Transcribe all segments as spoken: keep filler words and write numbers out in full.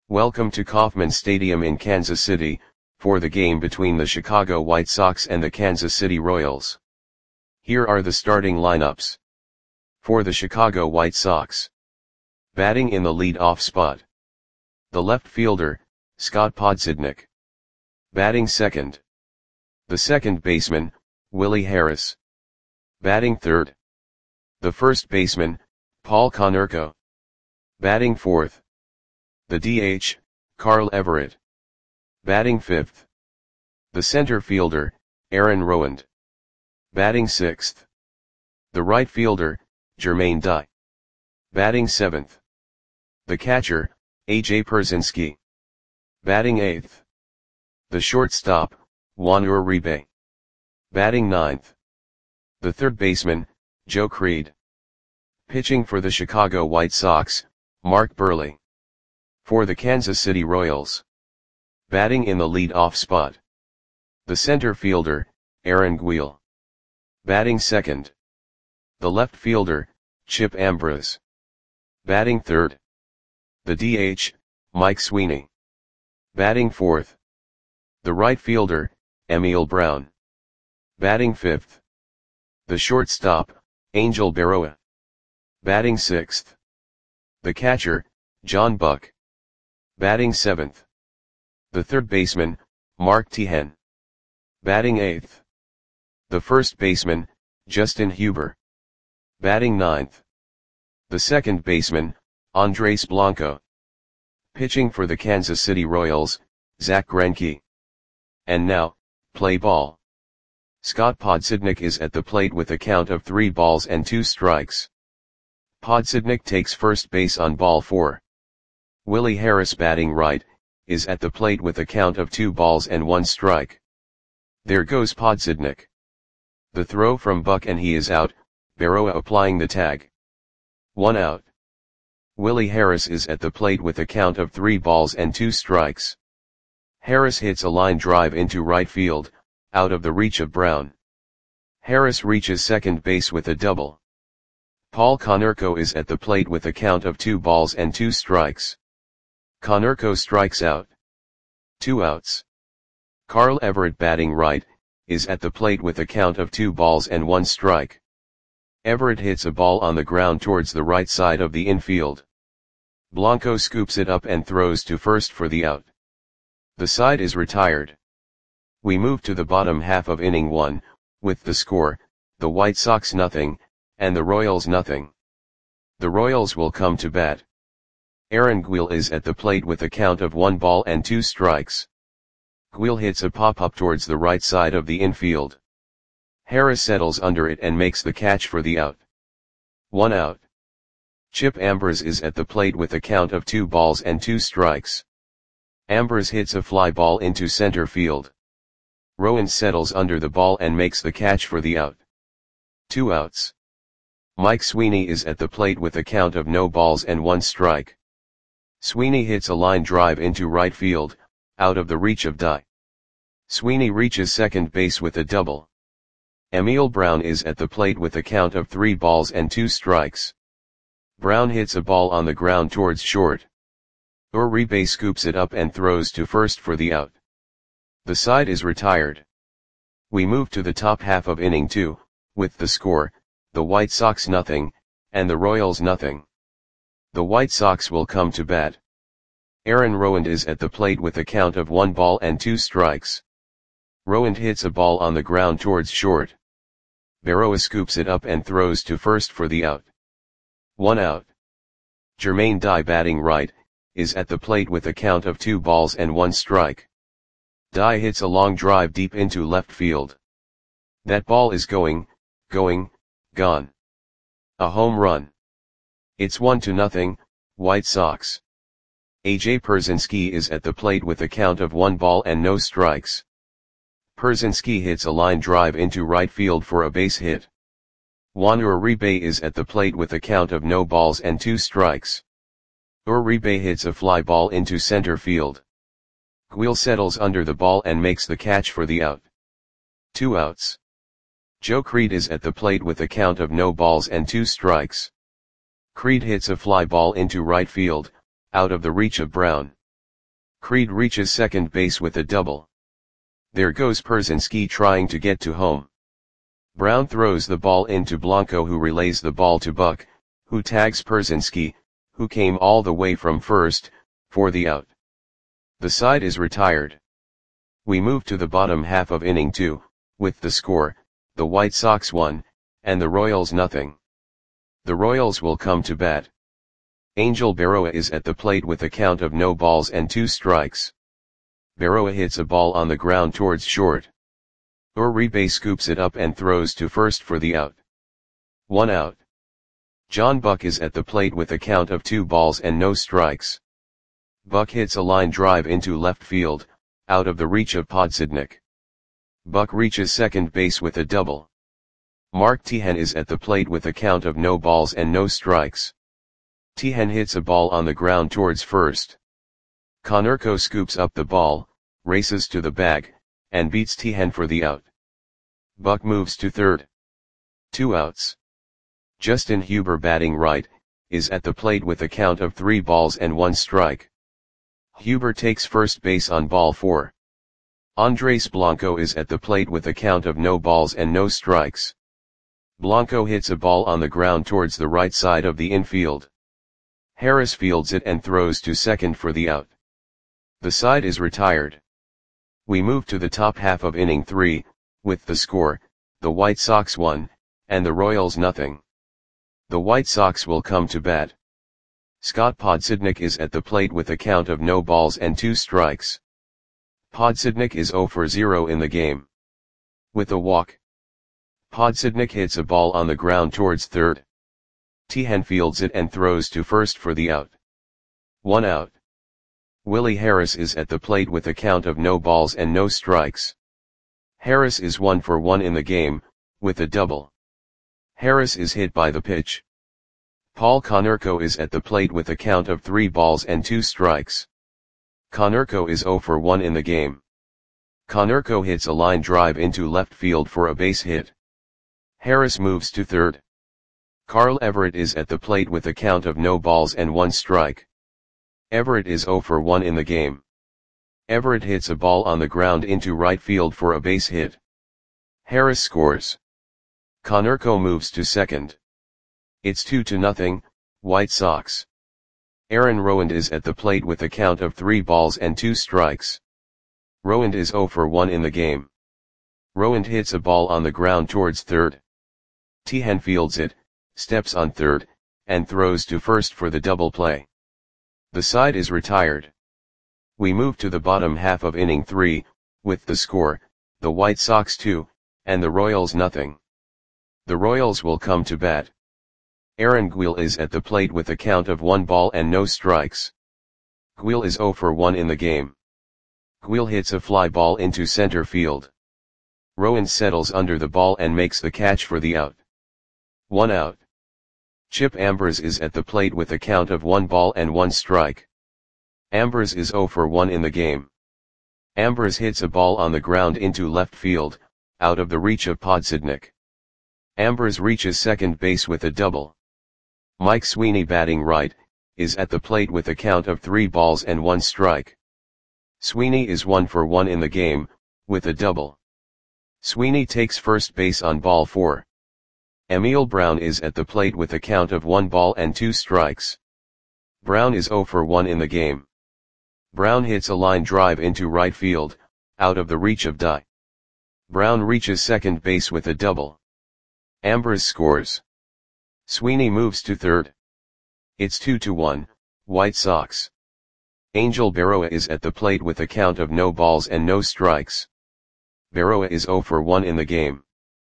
Welcome to Kauffman Stadium in Kansas City, for the game between the Chicago White Sox and the Kansas City Royals. Here are the starting lineups. For the Chicago White Sox. Batting in the lead-off spot. The left fielder, Scott Podsednik. Batting second. The second baseman, Willie Harris. Batting third. The first baseman, Paul Konerko. Batting fourth. The D H, Carl Everett. Batting fifth. The center fielder, Aaron Rowand. Batting sixth. The right fielder, Jermaine Dye. Batting seventh. The catcher, A J Pierzynski. Batting eighth. The shortstop, Juan Uribe. Batting ninth. The third baseman, Joe Creed. Pitching for the Chicago White Sox, Mark Buehrle. For the Kansas City Royals. Batting in the lead-off spot. The center fielder, Aaron Guil. Batting second. The left fielder, Chip Ambrose. Batting third. The D H, Mike Sweeney. Batting fourth. The right fielder, Emil Brown. Batting fifth. The shortstop, Angel Berroa. Batting sixth. The catcher, John Buck. Batting seventh. The third baseman, Mark Tehen. Batting eighth. The first baseman, Justin Huber. Batting ninth. The second baseman, Andres Blanco. Pitching for the Kansas City Royals, Zach Greinke. And now, play ball. Scott Podsednik is at the plate with a count of three balls and two strikes. Podsednik takes first base on ball four. Willie Harris, batting right, is at the plate with a count of two balls and one strike. There goes Podsednik. The throw from Buck and he is out, Berroa applying the tag. One out. Willie Harris is at the plate with a count of three balls and two strikes. Harris hits a line drive into right field, out of the reach of Brown. Harris reaches second base with a double. Paul Konerko is at the plate with a count of two balls and two strikes. Konerko strikes out. Two outs. Carl Everett, batting right, is at the plate with a count of two balls and one strike. Everett hits a ball on the ground towards the right side of the infield. Blanco scoops it up and throws to first for the out. The side is retired. We move to the bottom half of inning one, with the score, the White Sox nothing, and the Royals nothing. The Royals will come to bat. Aaron Guil is at the plate with a count of one ball and two strikes. Guil hits a pop-up towards the right side of the infield. Harris settles under it and makes the catch for the out. One out. Chip Ambrose is at the plate with a count of two balls and two strikes. Ambrose hits a fly ball into center field. Rowand settles under the ball and makes the catch for the out. Two outs. Mike Sweeney is at the plate with a count of no balls and one strike. Sweeney hits a line drive into right field, out of the reach of Dye. Sweeney reaches second base with a double. Emil Brown is at the plate with a count of three balls and two strikes. Brown hits a ball on the ground towards short. Uribe scoops it up and throws to first for the out. The side is retired. We move to the top half of inning two, with the score, the White Sox nothing, and the Royals nothing. The White Sox will come to bat. Aaron Rowand is at the plate with a count of one ball and two strikes. Rowand hits a ball on the ground towards short. Berroa scoops it up and throws to first for the out. One out. Jermaine Dye, batting right, is at the plate with a count of two balls and one strike. Dye hits a long drive deep into left field. That ball is going, going, gone. A home run. It's one to nothing, White Sox. A J Pierzynski is at the plate with a count of one ball and no strikes. Pierzynski hits a line drive into right field for a base hit. Juan Uribe is at the plate with a count of no balls and two strikes. Uribe hits a fly ball into center field. Guil settles under the ball and makes the catch for the out. Two outs. Joe Creed is at the plate with a count of no balls and two strikes. Creed hits a fly ball into right field, out of the reach of Brown. Creed reaches second base with a double. There goes Pierzynski trying to get to home. Brown throws the ball into Blanco, who relays the ball to Buck, who tags Pierzynski, who came all the way from first, for the out. The side is retired. We move to the bottom half of inning two, with the score, the White Sox one, and the Royals nothing. The Royals will come to bat. Angel Berroa is at the plate with a count of no balls and two strikes. Berroa hits a ball on the ground towards short. Uribe scoops it up and throws to first for the out. One out. John Buck is at the plate with a count of two balls and no strikes. Buck hits a line drive into left field, out of the reach of Podsednik. Buck reaches second base with a double. Mark Teahen is at the plate with a count of no balls and no strikes. Teahen hits a ball on the ground towards first. Konerko scoops up the ball, races to the bag, and beats Teahen for the out. Buck moves to third. Two outs. Justin Huber, batting right, is at the plate with a count of three balls and one strike. Huber takes first base on ball four. Andres Blanco is at the plate with a count of no balls and no strikes. Blanco hits a ball on the ground towards the right side of the infield. Harris fields it and throws to second for the out. The side is retired. We move to the top half of inning three, with the score, the White Sox one, and the Royals nothing. The White Sox will come to bat. Scott Podsednik is at the plate with a count of no balls and two strikes. Podsednik is zero for zero in the game. With a walk. Podsednik hits a ball on the ground towards third. Teahen fields it and throws to first for the out. One out. Willie Harris is at the plate with a count of no balls and no strikes. Harris is one for one in the game, with a double. Harris is hit by the pitch. Paul Konerko is at the plate with a count of three balls and two strikes. Konerko is zero for one in the game. Konerko hits a line drive into left field for a base hit. Harris moves to third. Carl Everett is at the plate with a count of no balls and one strike. Everett is zero for one in the game. Everett hits a ball on the ground into right field for a base hit. Harris scores. Konerko moves to second. It's two to nothing, White Sox. Aaron Rowand is at the plate with a count of three balls and two strikes. Rowand is zero for one in the game. Rowand hits a ball on the ground towards third. Teahen fields it, steps on third, and throws to first for the double play. The side is retired. We move to the bottom half of inning three, with the score, the White Sox two, and the Royals nothing. The Royals will come to bat. Aaron Guil is at the plate with a count of one ball and no strikes. Guil is zero for one in the game. Guil hits a fly ball into center field. Rowand settles under the ball and makes the catch for the out. One out. Chip Ambers is at the plate with a count of one ball and one strike. Ambers is zero for one in the game. Ambers hits a ball on the ground into left field, out of the reach of Podsednik. Ambers reaches second base with a double. Mike Sweeney, batting right, is at the plate with a count of three balls and one strike. Sweeney is one for one in the game, with a double. Sweeney takes first base on ball four. Emil Brown is at the plate with a count of one ball and two strikes. Brown is zero for one in the game. Brown hits a line drive into right field, out of the reach of Dye. Brown reaches second base with a double. Ambers scores. Sweeney moves to third. It's two to one, White Sox. Angel Berroa is at the plate with a count of no balls and no strikes. Berroa is zero for one in the game.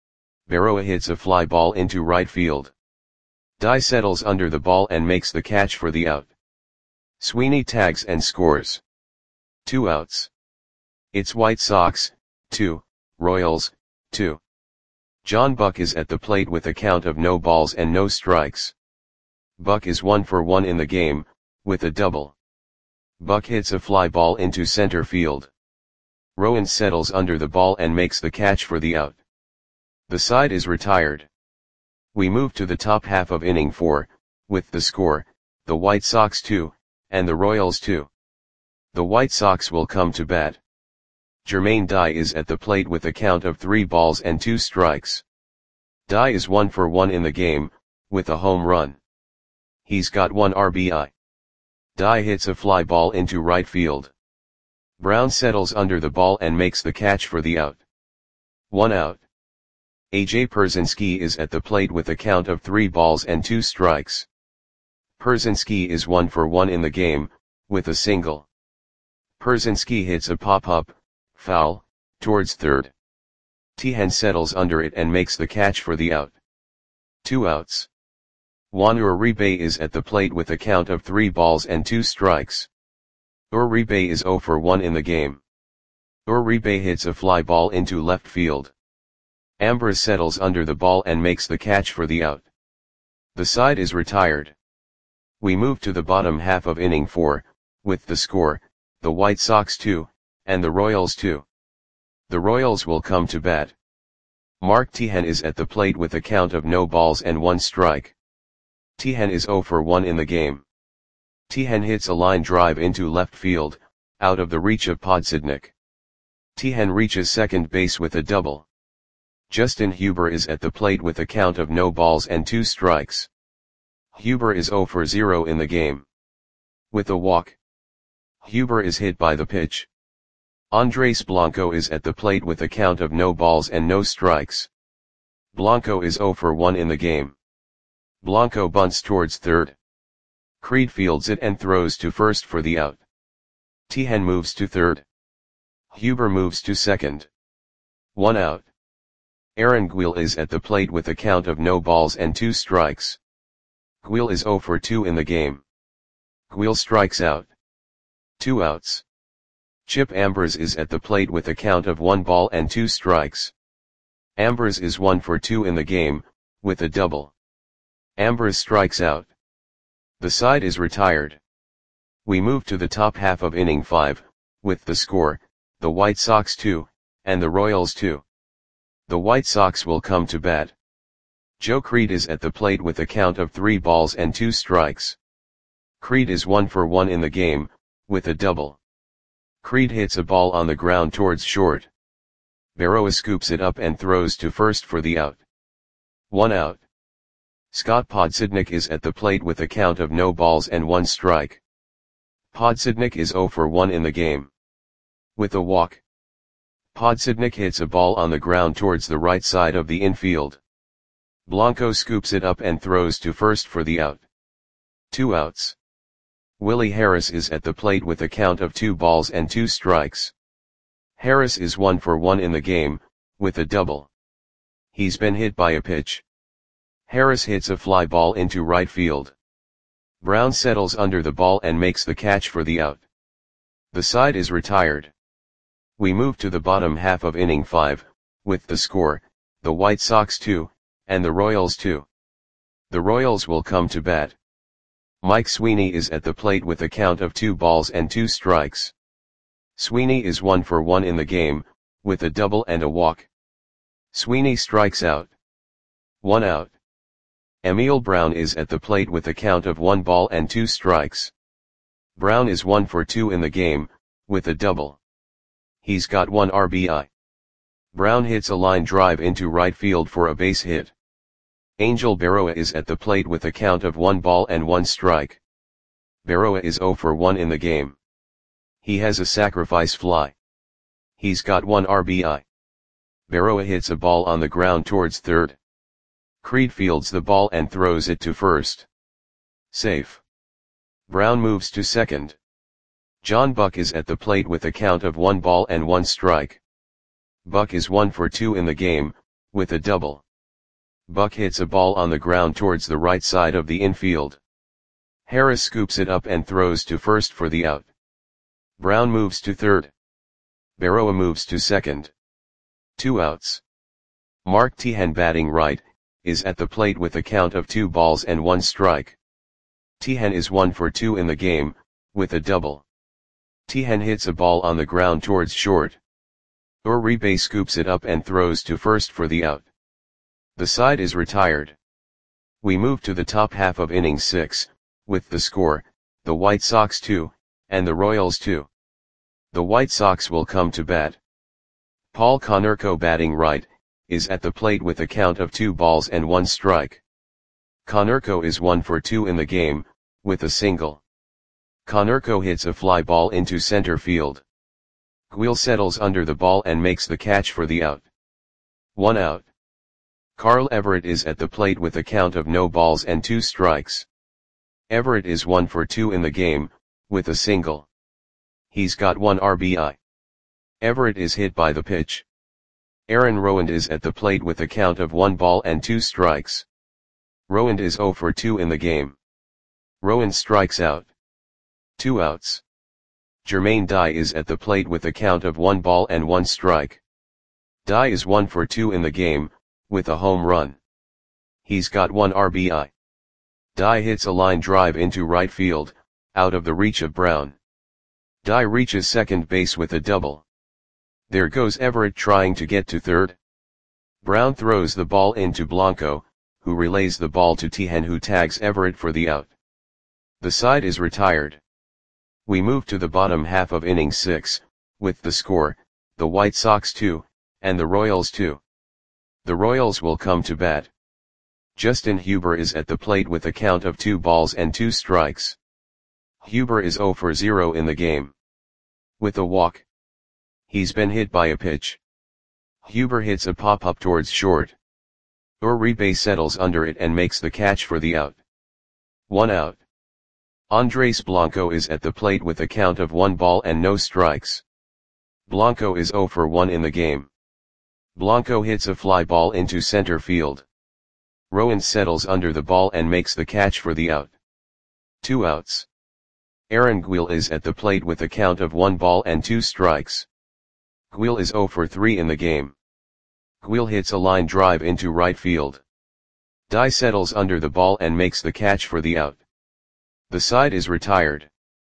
Berroa hits a fly ball into right field. Dye settles under the ball and makes the catch for the out. Sweeney tags and scores. Two outs. It's White Sox, two, Royals, two. John Buck is at the plate with a count of no balls and no strikes. Buck is one for one in the game, with a double. Buck hits a fly ball into center field. Rowand settles under the ball and makes the catch for the out. The side is retired. We move to the top half of inning four, with the score, the White Sox two, and the Royals two. The White Sox will come to bat. Jermaine Dye is at the plate with a count of three balls and two strikes. Dye is one for one in the game, with a home run. He's got one R B I. Dye hits a fly ball into right field. Brown settles under the ball and makes the catch for the out. One out. A J Pierzynski is at the plate with a count of three balls and two strikes. Pierzynski is one for one in the game, with a single. Pierzynski hits a pop-up, foul, towards third. Tejan settles under it and makes the catch for the out. Two outs. Juan Uribe is at the plate with a count of three balls and two strikes. Uribe is zero for one in the game. Uribe hits a fly ball into left field. Ambrose settles under the ball and makes the catch for the out. The side is retired. We move to the bottom half of inning four, with the score, the White Sox two, and the Royals two. The Royals will come to bat. Mark Tejan is at the plate with a count of no balls and one strike. Tejan is zero for one in the game. Tejan hits a line drive into left field, out of the reach of Podsednik. Tejan reaches second base with a double. Justin Huber is at the plate with a count of no balls and two strikes. Huber is zero for zero in the game. With a walk. Huber is hit by the pitch. Andres Blanco is at the plate with a count of no balls and no strikes. Blanco is zero for one in the game. Blanco bunts towards third. Creed fields it and throws to first for the out. Tejan moves to third. Huber moves to second. One out. Aaron Guil is at the plate with a count of no balls and two strikes. Guil is zero for two in the game. Guil strikes out. Two outs. Chip Ambrose is at the plate with a count of one ball and two strikes. Ambrose is one for two in the game, with a double. Ambrose strikes out. The side is retired. We move to the top half of inning five, with the score, the White Sox two, and the Royals two. The White Sox will come to bat. Joe Creed is at the plate with a count of three balls and two strikes. Creed is one for one in the game, with a double. Creed hits a ball on the ground towards short. Berroa scoops it up and throws to first for the out. One out. Scott Podsednik is at the plate with a count of no balls and one strike. Podsednik is zero for one in the game. With a walk. Podsednik hits a ball on the ground towards the right side of the infield. Blanco scoops it up and throws to first for the out. Two outs. Willie Harris is at the plate with a count of two balls and two strikes. Harris is one for one in the game, with a double. He's been hit by a pitch. Harris hits a fly ball into right field. Brown settles under the ball and makes the catch for the out. The side is retired. We move to the bottom half of inning five, with the score, the White Sox two, and the Royals two. The Royals will come to bat. Mike Sweeney is at the plate with a count of two balls and two strikes. Sweeney is one for one in the game, with a double and a walk. Sweeney strikes out. One out. Emil Brown is at the plate with a count of one ball and two strikes. Brown is one for two in the game, with a double. He's got one R B I. Brown hits a line drive into right field for a base hit. Angel Berroa is at the plate with a count of one ball and one strike. Berroa is zero for one in the game. He has a sacrifice fly. He's got one R B I. Berroa hits a ball on the ground towards third. Creed fields the ball and throws it to first. Safe. Brown moves to second. John Buck is at the plate with a count of one ball and one strike. Buck is one for two in the game, with a double. Buck hits a ball on the ground towards the right side of the infield. Harris scoops it up and throws to first for the out. Brown moves to third. Berroa moves to second. Two outs. Mark Tejan, batting right, is at the plate with a count of two balls and one strike. Tejan is one for two in the game, with a double. Tejan hits a ball on the ground towards short. Uribe scoops it up and throws to first for the out. The side is retired. We move to the top half of inning six, with the score, the White Sox two, and the Royals two. The White Sox will come to bat. Paul Konerko batting right, is at the plate with a count of two balls and one strike. Konerko is one for two in the game, with a single. Konerko hits a fly ball into center field. Guil settles under the ball and makes the catch for the out. One out. Carl Everett is at the plate with a count of no balls and two strikes. Everett is one for two in the game, with a single. He's got one R B I. Everett is hit by the pitch. Aaron Rowand is at the plate with a count of one ball and two strikes. Rowand is zero for two in the game. Rowand strikes out. Two outs. Jermaine Dye is at the plate with a count of one ball and one strike. Dye is one for two in the game, with a home run. He's got one R B I. Dye hits a line drive into right field, out of the reach of Brown. Dye reaches second base with a double. There goes Everett trying to get to third. Brown throws the ball into Blanco, who relays the ball to Tejan, who tags Everett for the out. The side is retired. We move to the bottom half of inning six, with the score, the White Sox two, and the Royals two. The Royals will come to bat. Justin Huber is at the plate with a count of two balls and two strikes. Huber is zero for zero in the game. With a walk. He's been hit by a pitch. Huber hits a pop-up towards short. Uribe settles under it and makes the catch for the out. One out. Andres Blanco is at the plate with a count of one ball and no strikes. Blanco is zero for one in the game. Blanco hits a fly ball into center field. Rowand settles under the ball and makes the catch for the out. Two outs. Aaron Guil is at the plate with a count of one ball and two strikes. Guil is zero for three in the game. Guil hits a line drive into right field. Dye settles under the ball and makes the catch for the out. The side is retired.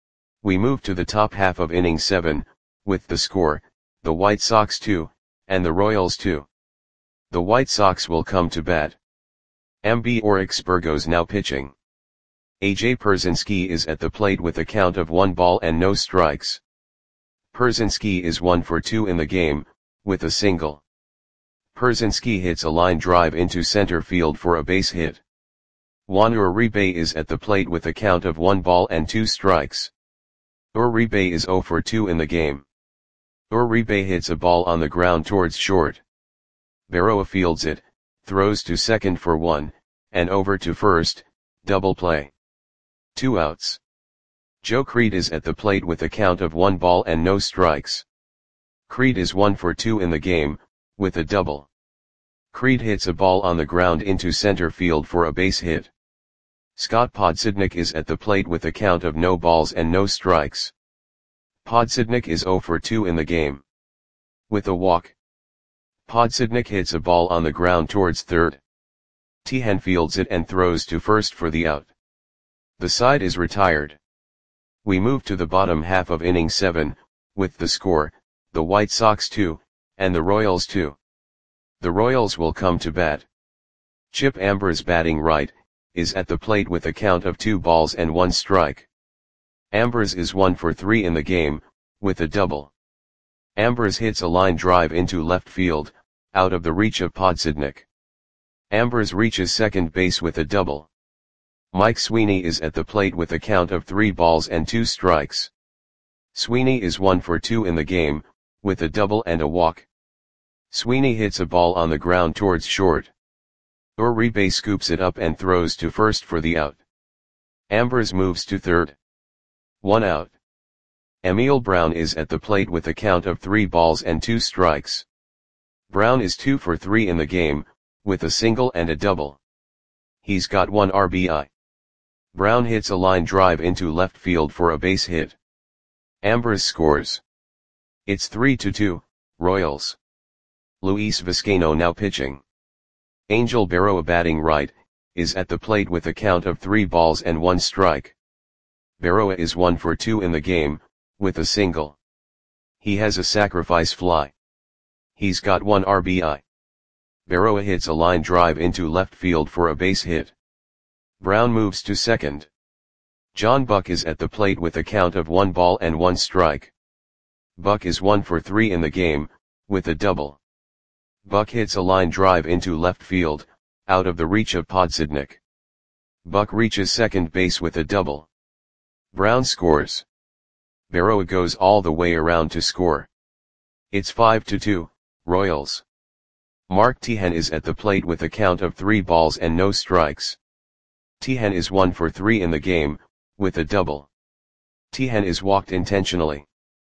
We move to the top half of inning seven, with the score, the White Sox two, and the Royals two. The White Sox will come to bat. Ambiorix Burgos now pitching. A J Pierzynski is at the plate with a count of one ball and no strikes. Pierzynski is one for two in the game, with a single. Pierzynski hits a line drive into center field for a base hit. Juan Uribe is at the plate with a count of one ball and two strikes. Uribe is zero for two in the game. Uribe hits a ball on the ground towards short. Berroa fields it, throws to second for one, and over to first, double play. Two outs. Joe Creed is at the plate with a count of one ball and no strikes. Creed is one for two in the game, with a double. Creed hits a ball on the ground into center field for a base hit. Scott Podsednik is at the plate with a count of no balls and no strikes. Podsednik is zero for two in the game. With a walk. Podsednik hits a ball on the ground towards third. Tejan fields it and throws to first for the out. The side is retired. We move to the bottom half of inning seven, with the score, the White Sox two, and the Royals two. The Royals will come to bat. Chip Ambers batting right, is at the plate with a count of two balls and one strike. Ambers is one for three in the game, with a double. Ambers hits a line drive into left field, out of the reach of Podsednik. Ambers reaches second base with a double. Mike Sweeney is at the plate with a count of three balls and two strikes. Sweeney is one for two in the game, with a double and a walk. Sweeney hits a ball on the ground towards short. Uribe scoops it up and throws to first for the out. Ambers moves to third. One out. Emil Brown is at the plate with a count of three balls and two strikes. Brown is two for three in the game, with a single and a double. He's got one R B I. Brown hits a line drive into left field for a base hit. Ambers scores. It's three to two, Royals. Luis Vizcaino now pitching. Angel Berroa batting right, is at the plate with a count of three balls and one strike. Berroa is one for two in the game, with a single. He has a sacrifice fly. He's got one R B I. Berroa hits a line drive into left field for a base hit. Brown moves to second. John Buck is at the plate with a count of one ball and one strike. Buck is one for three in the game, with a double. Buck hits a line drive into left field, out of the reach of Podsednik. Buck reaches second base with a double. Brown scores. Berroa goes all the way around to score. It's five to two, Royals. Mark Tejan is at the plate with a count of three balls and no strikes. Tejan is one for three in the game, with a double. Tejan is walked intentionally.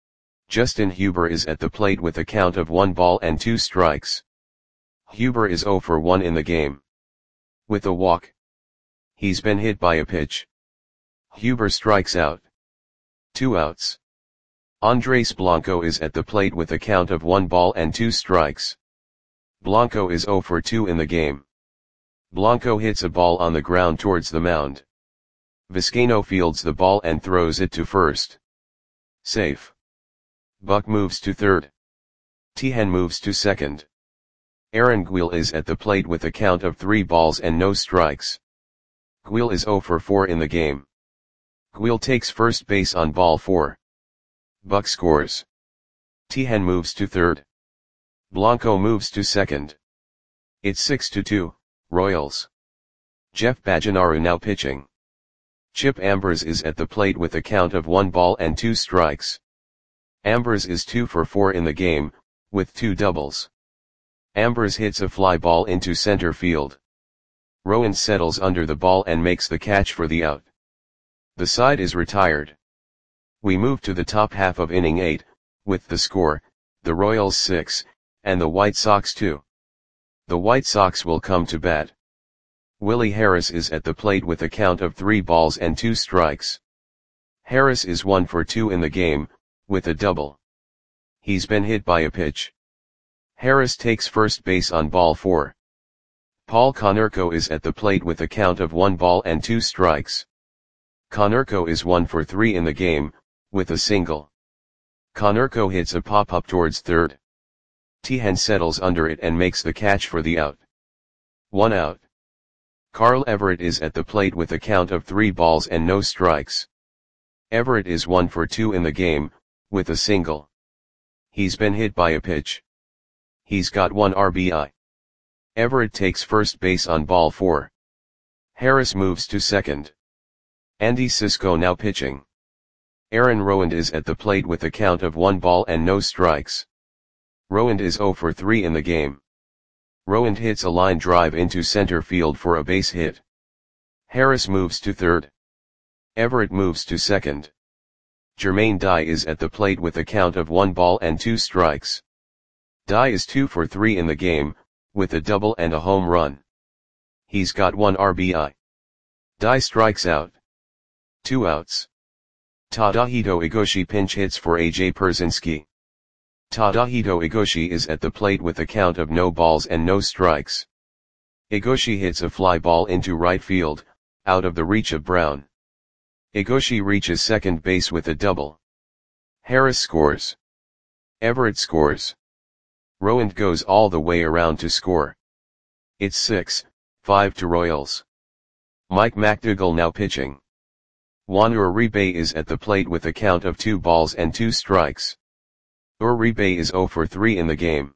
Justin Huber is at the plate with a count of one ball and two strikes. Huber is zero for one in the game. With a walk. He's been hit by a pitch. Huber strikes out. Two outs. Andres Blanco is at the plate with a count of one ball and two strikes. Blanco is zero for two in the game. Blanco hits a ball on the ground towards the mound. Vizcaino fields the ball and throws it to first. Safe. Buck moves to third. Tejan moves to second. Aaron Guil is at the plate with a count of three balls and no strikes. Guil is zero for four in the game. Guil takes first base on ball four. Buck scores. Tejan moves to third. Blanco moves to second. It's six to two, Royals. Jeff Bajanaru now pitching. Chip Ambers is at the plate with a count of one ball and two strikes. Ambers is two for four in the game, with two doubles. Ambers hits a fly ball into center field. Rowan settles under the ball and makes the catch for the out. The side is retired. We move to the top half of inning eight, with the score, the Royals six, and the White Sox two. The White Sox will come to bat. Willie Harris is at the plate with a count of three balls and two strikes. Harris is one for two in the game, with a double. He's been hit by a pitch. Harris takes first base on ball four. Paul Konerko is at the plate with a count of one ball and two strikes. Konerko is one for three in the game, with a single. Konerko hits a pop-up towards third. Tejan settles under it and makes the catch for the out. One out. Carl Everett is at the plate with a count of three balls and no strikes. Everett is one for two in the game, with a single. He's been hit by a pitch. He's got one R B I. Everett takes first base on ball four. Harris moves to second. Andy Cisco now pitching. Aaron Rowand is at the plate with a count of one ball and no strikes. Rowand is zero for three in the game. Rowand hits a line drive into center field for a base hit. Harris moves to third. Everett moves to second. Jermaine Dye is at the plate with a count of one ball and two strikes. Dye is two for three in the game, with a double and a home run. He's got one R B I. Dye strikes out. Two outs. Tadahito Igoshi pinch hits for A J Pierzynski. Tadahito Igoshi is at the plate with a count of no balls and no strikes. Igoshi hits a fly ball into right field, out of the reach of Brown. Igoshi reaches second base with a double. Harris scores. Everett scores. Rowand goes all the way around to score. It's six five to Royals. Mike McDougall now pitching. Juan Uribe is at the plate with a count of two balls and two strikes. Uribe is zero for three in the game.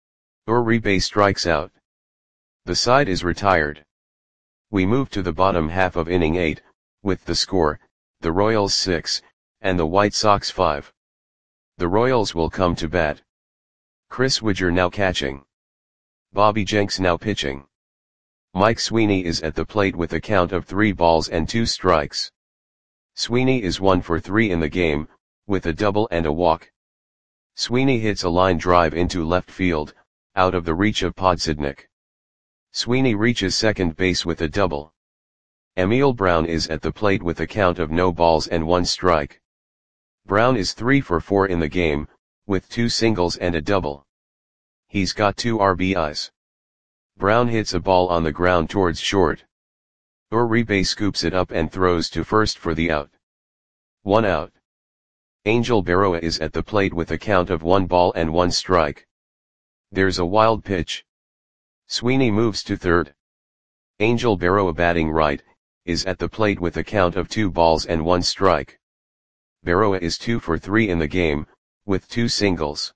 Uribe strikes out. The side is retired. We move to the bottom half of inning eight, with the score, the Royals six, and the White Sox five. The Royals will come to bat. Chris Widger now catching. Bobby Jenks now pitching. Mike Sweeney is at the plate with a count of three balls and two strikes. Sweeney is one for three in the game, with a double and a walk. Sweeney hits a line drive into left field, out of the reach of Podsednik. Sweeney reaches second base with a double. Emil Brown is at the plate with a count of no balls and one strike. Brown is three for four in the game, with two singles and a double. He's got two R B Is. Brown hits a ball on the ground towards short. Uribe scoops it up and throws to first for the out. One out. Angel Berroa is at the plate with a count of one ball and one strike. There's a wild pitch. Sweeney moves to third. Angel Berroa batting right, is at the plate with a count of two balls and one strike. Berroa is two for three in the game, with two singles.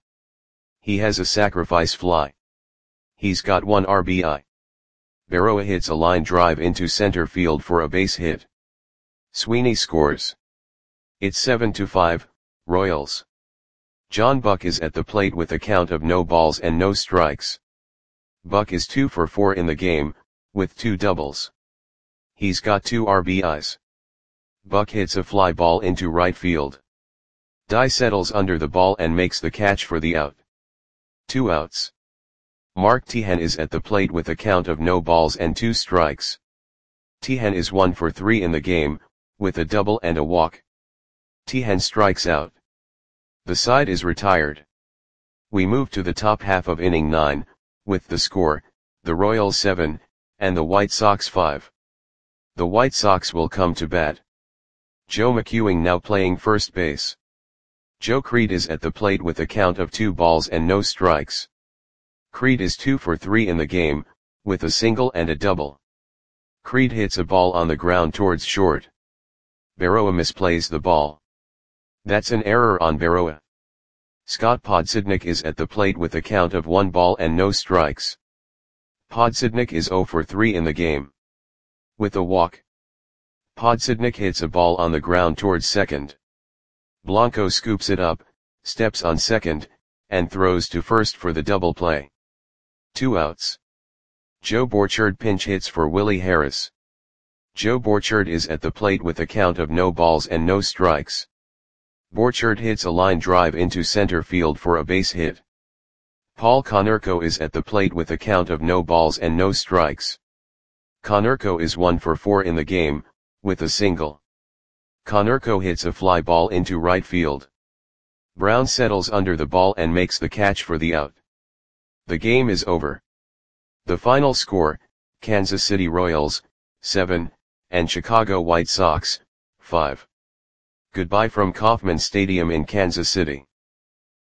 He has a sacrifice fly. He's got one R B I. Berroa hits a line drive into center field for a base hit. Sweeney scores. It's seven to five, Royals. John Buck is at the plate with a count of no balls and no strikes. Buck is two for four in the game, with two doubles. He's got two R B Is. Buck hits a fly ball into right field. Dye settles under the ball and makes the catch for the out. Two outs. Mark Teahen is at the plate with a count of no balls and two strikes. Teahen is one for three in the game, with a double and a walk. Teahen strikes out. The side is retired. We move to the top half of inning nine, with the score, the Royals seven, and the White Sox five. The White Sox will come to bat. Joe McEwing now playing first base. Joe Creed is at the plate with a count of two balls and no strikes. Creed is two for three in the game, with a single and a double. Creed hits a ball on the ground towards short. Berroa misplays the ball. That's an error on Berroa. Scott Podsednik is at the plate with a count of one ball and no strikes. Podsednik is zero for three in the game. With a walk. Podsednik hits a ball on the ground towards second. Blanco scoops it up, steps on second, and throws to first for the double play. Two outs. Joe Borchard pinch hits for Willie Harris. Joe Borchard is at the plate with a count of no balls and no strikes. Borchard hits a line drive into center field for a base hit. Paul Konerko is at the plate with a count of no balls and no strikes. Konerko is one for four in the game, with a single. Konerko hits a fly ball into right field. Brown settles under the ball and makes the catch for the out. The game is over. The final score, Kansas City Royals, seven, and Chicago White Sox, five. Goodbye from Kauffman Stadium in Kansas City.